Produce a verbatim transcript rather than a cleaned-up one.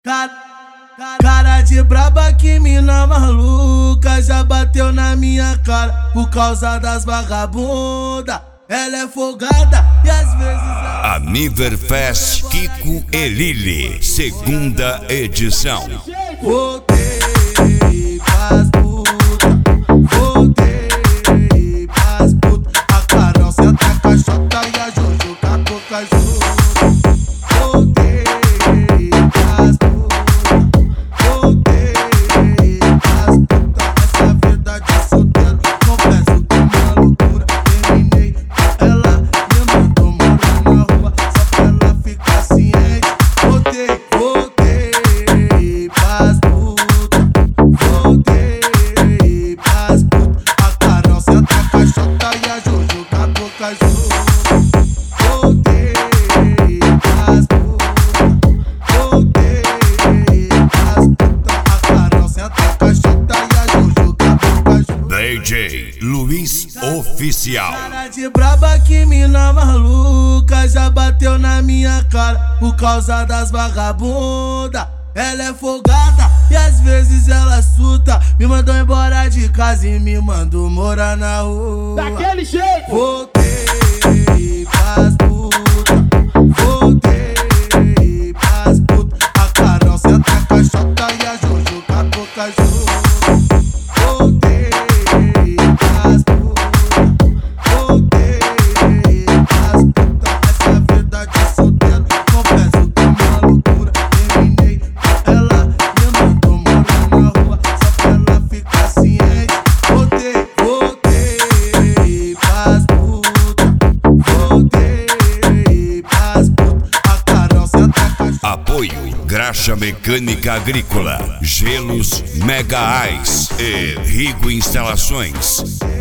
Cara, cara de braba, que mina maluca, já bateu na minha cara por causa das vagabunda. Ela é folgada e às vezes ela... Aniverfest Kiko e Lili, segunda edição. Voltei pras puta, voltei pras puta. A Carol senta a caixota e a Jojo com a boca junto. Voltei pras puta, voltei pras puta. Essa vida de solteiro, confesso que é uma loucura. Terminei com ela, me mandou morar na rua, só pra ela ficar ciente. Voltei, voltei pras puta, voltei pras puta. A Carol senta a caixota e a Jojo com a boca junto. Voltei pras puta, voltei pras puta. A Carol senta a caixota e a Jojo com a boca junto. D J Luiz Oficial. Cara de braba, que mina maluca, já bateu na minha cara por causa das vagabunda. Ela é folgada e às vezes ela surta. Me mandou embora de casa e me mandou morar na rua. Daquele jeito! Voltei pras puta, voltei pras puta. A Carol senta a caixota e a Jojo com a boca junto. Voltei pras puta, voltei pras puta. Essa vida de solteiro, confesso que é uma loucura. Terminei com ela, me mandou morar na rua, só pra ela ficar ciente. Voltei, voltei pras puta, voltei pras puta. A Carol senta a caixota. Apoio Graxa Mecânica Agrícola, Gelos Mega Ice e Rigo Instalações.